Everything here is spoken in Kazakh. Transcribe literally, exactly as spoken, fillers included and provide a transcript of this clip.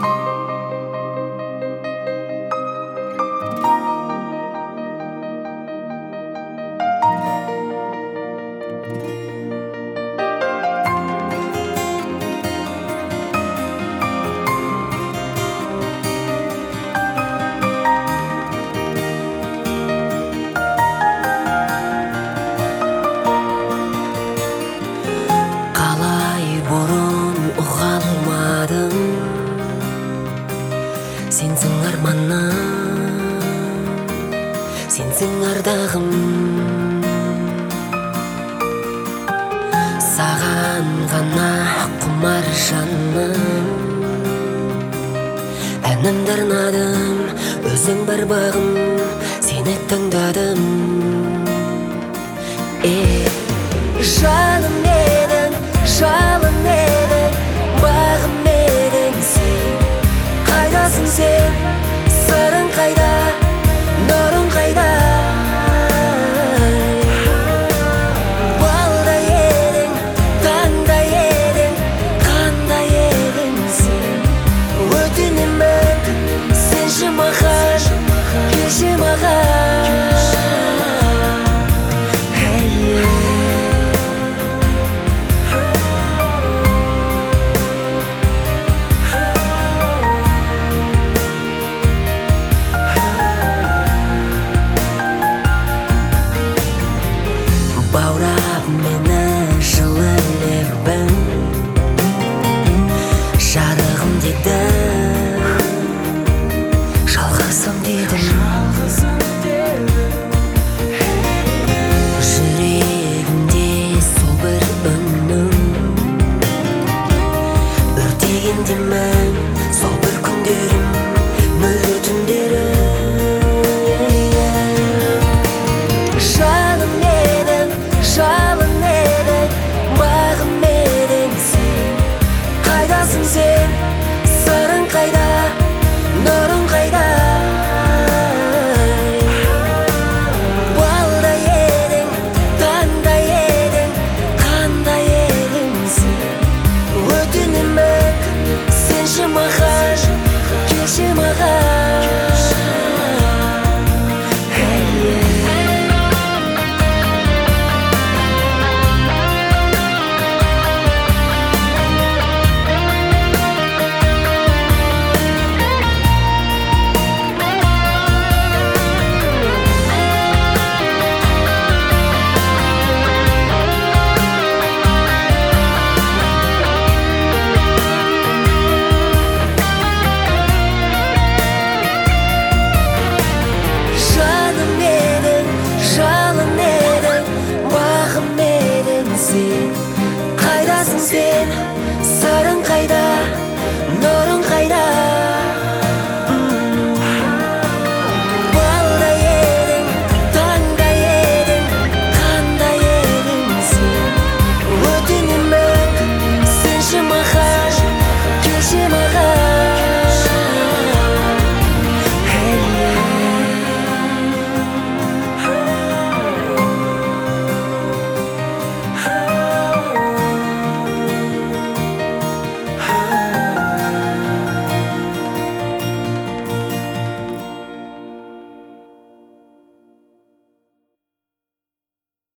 Сенсің арманым, сенсің ардағым. Саған ғана құмар жаным, әнімді арнадым, өзің бар бағым, сені таңдадым. Ей, жаным едің, жалын едің, бағым едің сен. Қайдасың сен, сырың қайда, нұрың қайда? Балдай едің, таңдай едің, қандай едің сен. Өтінемін, сенші маған, келші маған. Баурап мені жылы лебің, жарығым деді, жалғызым дедім. Жүрегімде сол бір үнің, өртегендемін сол бір күндерім, мөлдір түндерім. Жалын едің, бағым едің сен. Қайдасың сен, сырың қайда, нұрың қайда? Балдай едің, таңдай едің, қандай едің сен. Өтінемін, сенші маған, келші маған. Қайдасың сен, сырың қайда?